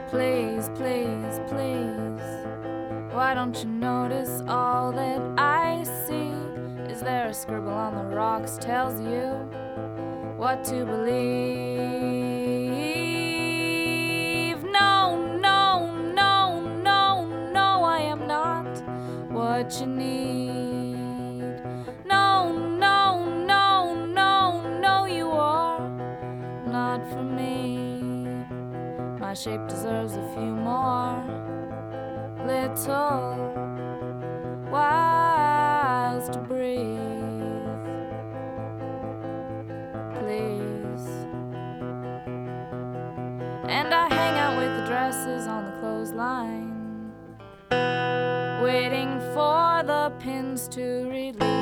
Please, please, please, why don't you notice all that I see? Is there a scribble on the rocks tells you what to believe? No, no, no, no, no, I am not what you need. No, no, no, no, no, you are not for me. My shape deserves a few more little whiles to breathe. Please. And I hang out with the dresses on the clothesline, waiting for the pins to release.